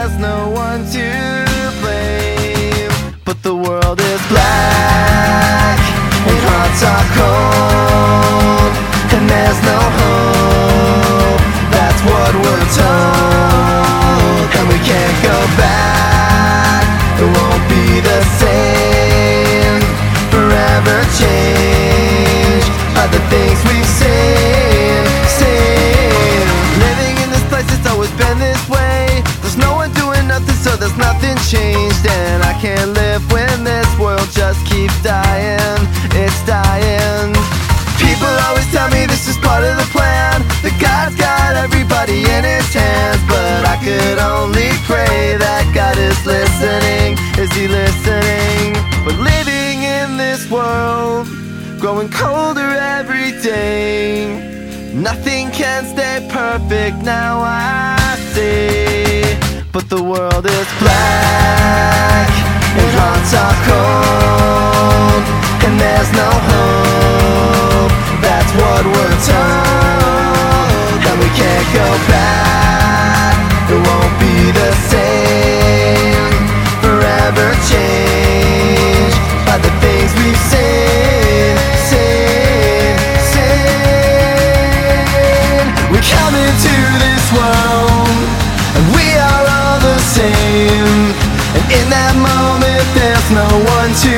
there's no one to blame. But the world is black and hearts are cold, and there's no hope, that's what we're told. And we can't go back, it won't be the same. Forever changed by the things we've seen. Living in this place, it's always been this way. There's no one doing nothing, so there's nothing changed. And I can't live when this world just keeps dying. It's dying. People always tell me this is part of the plan, that God's got everybody in his hands. But I could only pray that God is listening. Is he listening? But living in this world, growing colder every day, nothing can stay perfect, now I see. But the world is black and hearts are cold, and there's no hope, that's what we're told. And we can't go back, it won't be the same. Forever changed by the things we've seen. We come into this world and we are all the same. And in that moment there's no one to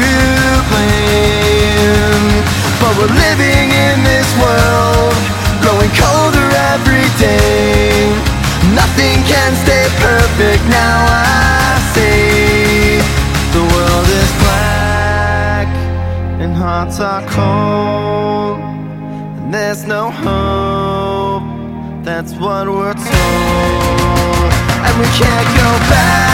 blame. But we're living in this world, growing colder every day. Nothing can stay perfect, now I see. The world is black and hearts are cold, and there's no hope, that's what we're told. And we can't go back.